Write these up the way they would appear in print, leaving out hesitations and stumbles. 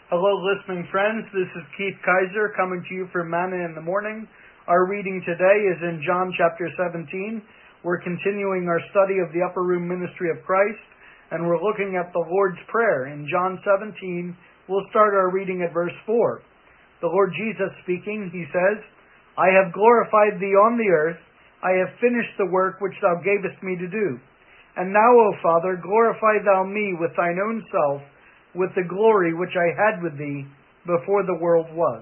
Hello, listening friends. This is Keith Kaiser coming to you from Manna in the Morning. Our reading today is in John chapter 17. We're continuing our study of the upper room ministry of Christ, and we're looking at the Lord's Prayer. In John 17, we'll start our reading at verse 4. The Lord Jesus speaking, he says, I have glorified thee on the earth. I have finished the work which thou gavest me to do. And now, O Father, glorify thou me with thine own self, with the glory which I had with thee before the world was.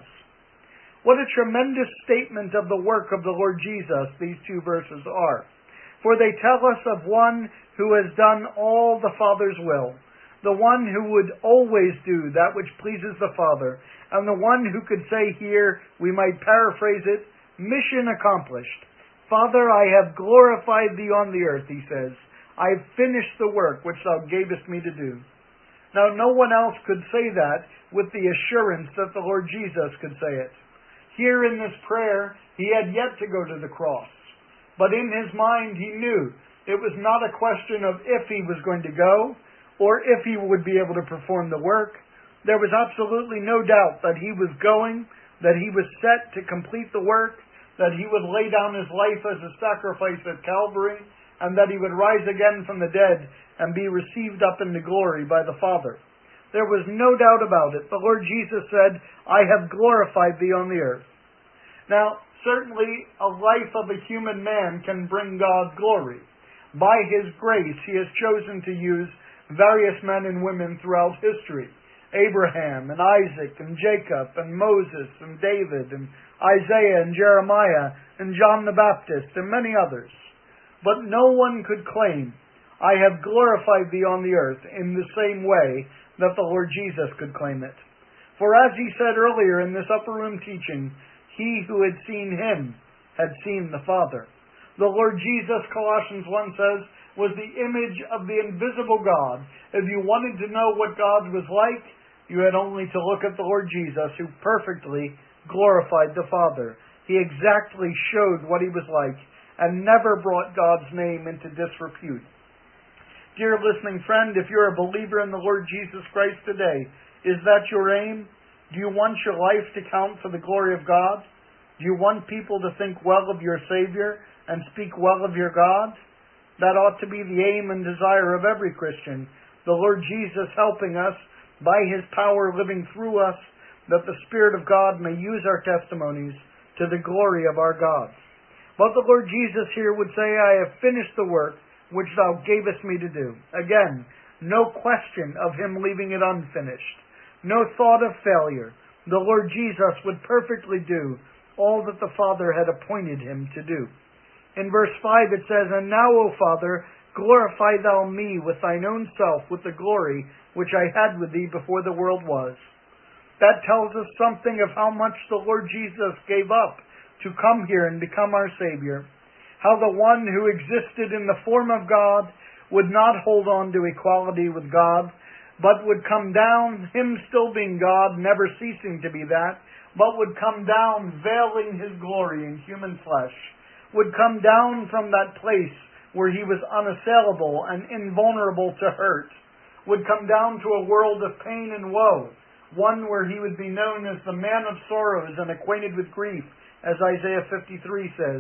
What a tremendous statement of the work of the Lord Jesus these two verses are. For they tell us of one who has done all the Father's will, the one who would always do that which pleases the Father, and the one who could say here, we might paraphrase it, mission accomplished. Father, I have glorified thee on the earth, he says. I have finished the work which thou gavest me to do. Now, no one else could say that with the assurance that the Lord Jesus could say it. Here in this prayer, he had yet to go to the cross. But in his mind, he knew it was not a question of if he was going to go or if he would be able to perform the work. There was absolutely no doubt that he was going, that he was set to complete the work, that he would lay down his life as a sacrifice at Calvary, and that he would rise again from the dead and be received up into glory by the Father. There was no doubt about it. The Lord Jesus said, I have glorified thee on the earth. Now, certainly a life of a human man can bring God glory. By his grace, he has chosen to use various men and women throughout history. Abraham and Isaac and Jacob and Moses and David and Isaiah and Jeremiah and John the Baptist and many others. But no one could claim, I have glorified thee on the earth in the same way that the Lord Jesus could claim it. For as he said earlier in this upper room teaching, he who had seen him had seen the Father. The Lord Jesus, Colossians 1 says, was the image of the invisible God. If you wanted to know what God was like, you had only to look at the Lord Jesus, who perfectly glorified the Father. He exactly showed what he was like and never brought God's name into disrepute. Dear listening friend, if you're a believer in the Lord Jesus Christ today, is that your aim? Do you want your life to count for the glory of God? Do you want people to think well of your Savior and speak well of your God? That ought to be the aim and desire of every Christian. The Lord Jesus helping us by his power living through us, that the Spirit of God may use our testimonies to the glory of our God. But the Lord Jesus here would say, I have finished the work which thou gavest me to do. Again, no question of him leaving it unfinished. No thought of failure. The Lord Jesus would perfectly do all that the Father had appointed him to do. In verse 5 it says, And now, O Father, glorify thou me with thine own self, with the glory which I had with thee before the world was. That tells us something of how much the Lord Jesus gave up to come here and become our Savior. How the one who existed in the form of God would not hold on to equality with God, but would come down, him still being God, never ceasing to be that, but would come down veiling his glory in human flesh, would come down from that place where he was unassailable and invulnerable to hurt, would come down to a world of pain and woe, one where he would be known as the man of sorrows and acquainted with grief, as Isaiah 53 says.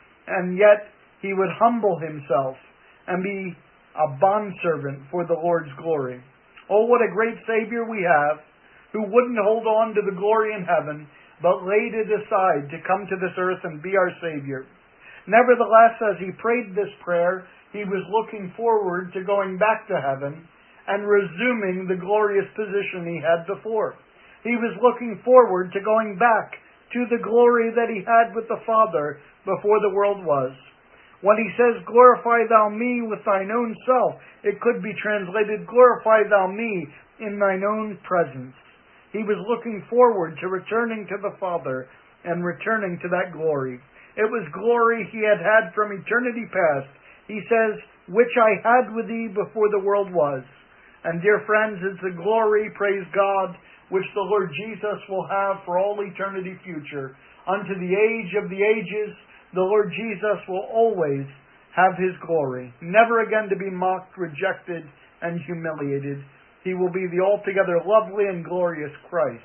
And yet he would humble himself and be a bondservant for the Lord's glory. Oh, what a great Savior we have, who wouldn't hold on to the glory in heaven, but laid it aside to come to this earth and be our Savior. Nevertheless, as he prayed this prayer, he was looking forward to going back to heaven and resuming the glorious position he had before. He was looking forward to going back to the glory that he had with the Father before the world was. When he says, glorify thou me with thine own self, it could be translated, glorify thou me in thine own presence. He was looking forward to returning to the Father and returning to that glory. It was glory he had had from eternity past. He says, which I had with thee before the world was. And dear friends, it's the glory, praise God, which the Lord Jesus will have for all eternity future. Unto the age of the ages, the Lord Jesus will always have his glory, never again to be mocked, rejected, and humiliated. He will be the altogether lovely and glorious Christ.